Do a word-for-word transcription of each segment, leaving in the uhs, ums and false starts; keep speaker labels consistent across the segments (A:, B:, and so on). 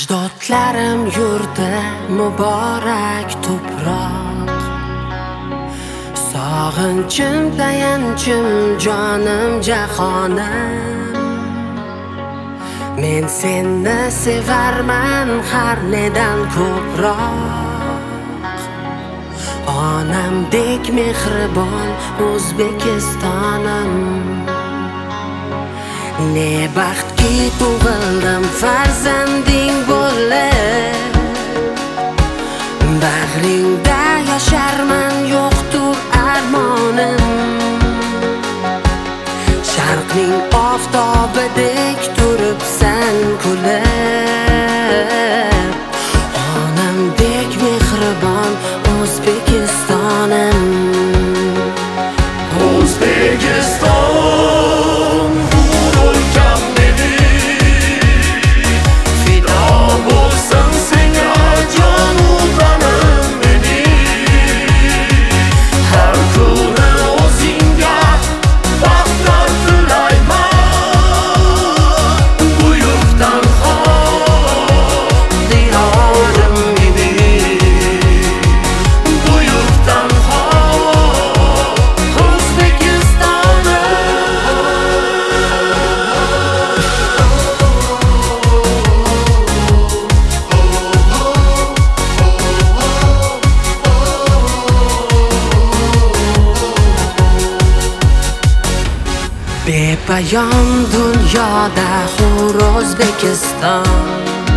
A: Ajdodlarim yurti muborak to'proq, sog'inchim tayanchim jonim jahonim. Men seni sevarman har nedan ko'proq, onamdek mehribon O'zbekistonim. Ne baxtki tug'ildim farzanding bo'lib, bag'ringda yasharman yo'qtur armonim. Sharqning oftobidek turibsan kulib, onamdek mehribon O'zbekistonim.
B: O'zbekiston o'lkam mening, fido bo'lsin senga jonu tanim mening. Har kuni o'zingga baxtlar tilayman, buyukdan xon diyorim mening, buyukdan
A: bepayon dunyoda hur O'zbekiston,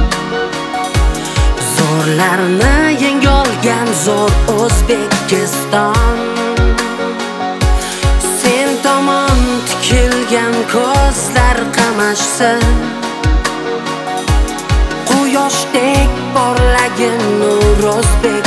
A: zo'rlarni yengolgan zo'r O'zbekiston. Sen tomon tikilgan ko'zlar qamashsin, quyoshdek porlagin nur O'zbekiston.